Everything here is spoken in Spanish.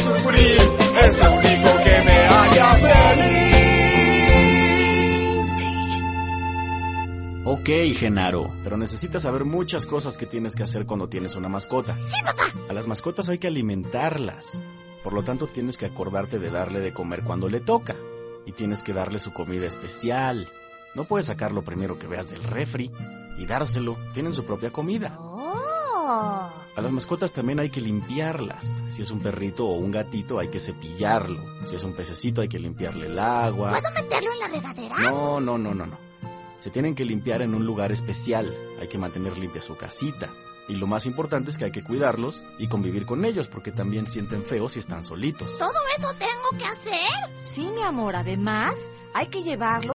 sufrir, es lo único que me haría feliz. Ok, Genaro, pero necesitas saber muchas cosas que tienes que hacer cuando tienes una mascota. Sí, papá. A las mascotas hay que alimentarlas. Por lo tanto, tienes que acordarte de darle de comer cuando le toca. Y tienes que darle su comida especial. No puedes sacar lo primero que veas del refri y dárselo. Tienen su propia comida. Oh. A las mascotas también hay que limpiarlas. Si es un perrito o un gatito, hay que cepillarlo. Si es un pececito, hay que limpiarle el agua. ¿Puedo meterlo en la regadera? No. Se tienen que limpiar en un lugar especial. Hay que mantener limpia su casita. Y lo más importante es que hay que cuidarlos y convivir con ellos, porque también sienten feo si están solitos. ¿Todo eso tengo que hacer? Sí, mi amor, además hay que llevarlo